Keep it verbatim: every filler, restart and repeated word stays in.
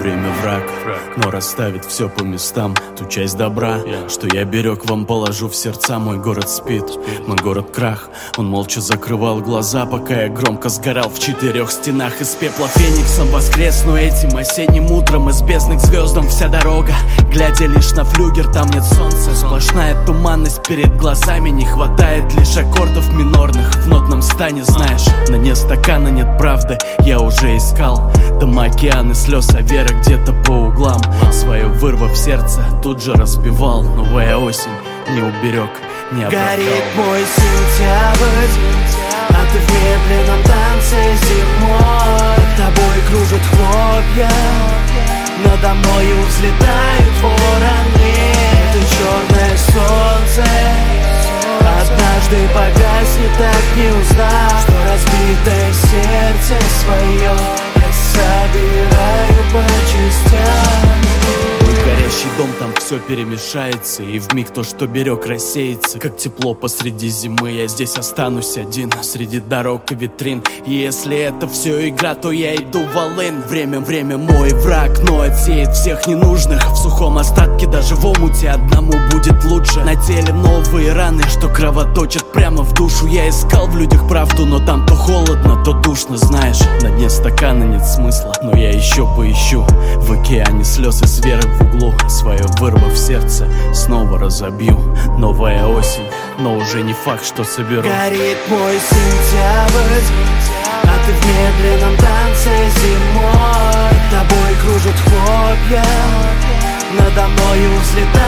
время враг, но расставит все по местам. Ту часть добра, что я берег, вам положу в сердца. Мой город спит, мой город крах. Он молча закрывал глаза, пока я громко сгорал в четырех стенах. Из пепла фениксом воскресну этим осенним утром. Из бездны к звездам вся дорога, глядя лишь на флюгер, там нет солнца. Сплошная туманность перед глазами, не хватает лишь аккордов минорных. В нотном стане, знаешь, на дне стакана нет правды, я уже искал. Дома, океаны слез, а вера где-то по углам. Свое вырвав сердце, тут же разбивал. Новая осень не уберег, не оправдал. Горит мой сентябрь, а ты в медленном танце зимой. Под тобой кружат хлопья, надо мною взлетают вороны. Это черное солнце однажды погаснет, так не узнав, что разбитое сердце свое я собираю по частям. Горящий дом, там все перемешается, и вмиг то, что берег, рассеется. Как тепло посреди зимы, я здесь останусь один среди дорог и витрин. И если это все игра, то я иду в волын. Время, время мой враг, но отсеет всех ненужных. В сухом остатке даже в омуте одному будет лучше. На теле новые раны, что кровоточат прямо в душу. Я искал в людях правду, но там то холодно, то душно. Знаешь, на дне стакана нет смысла, но я еще поищу в океане слез и с верой в углу. Свое вырвав сердце, снова разобью. Новая осень, но уже не факт, что соберу. Горит мой сентябрь, а ты в медленном танце зимой. Тобой кружат хлопья, надо мною взлетают